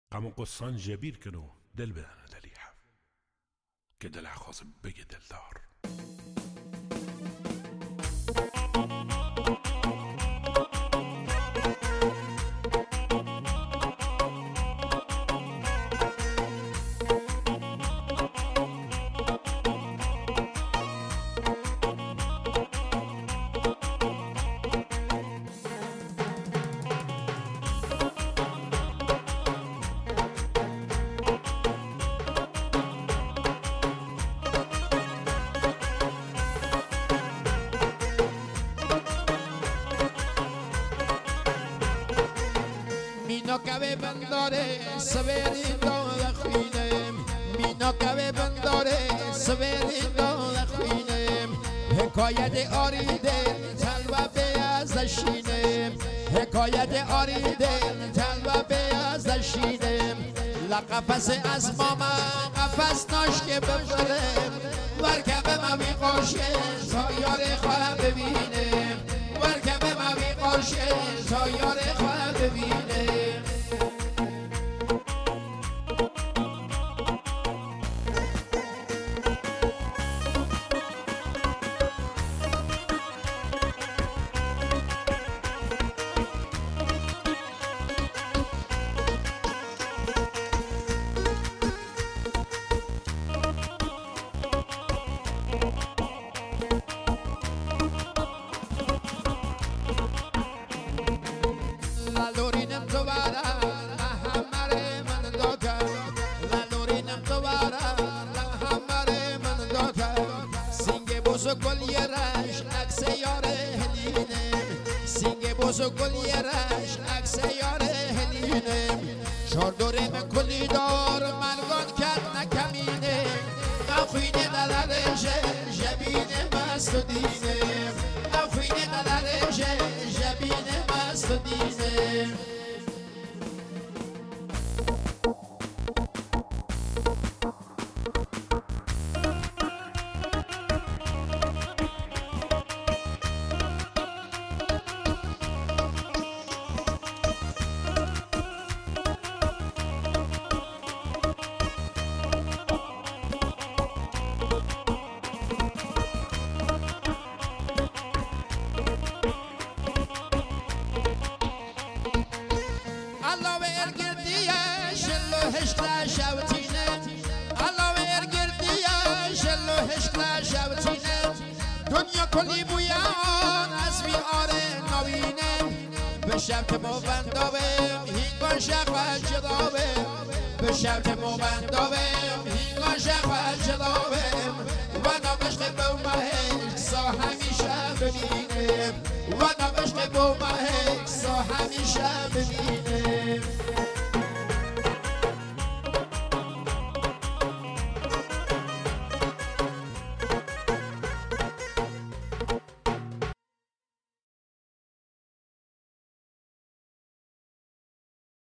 غم و قصان جبیر کنو دل بدن دلی حف که دل خواست بگه دلدار. Mino cabe bandore saberindo la khinem Mino cabe bandore saberindo la khinem حکایت آریده تلوه بیاز دشینم حکایت آریده تلوه بیاز دشینم لقفص از ماما قفص ناشکه ببرم ورکبه موی قاشه تا یار خواهم ببینم ورکبه موی قاشه تا یار خواهم ببینم لورینم دوباره همه من داکر لورینم دوباره همه من داکر سینگ بوسو گل یرش عکس یار هلینم سینگ بوسو گل یرش عکس یار هلینم چهار من کلی دار مرگان کرد نکمینه نخوینه دلرش جبینه مست و دینم نخوینه دلرش جبینه مست و دینم الله ورگردیه شلو هشتلا شوتینه الله ورگردیه شلو هشتلا شوتینه دنیا کلی بویان از بیاره نوینه به شبت موبندابم هینگان شخوه جدابم به شبت موبندابم هینگان شخوه جدابم و نمشق بومه سا همیشه ببینم و نمشق بومه سا همیشه ببینم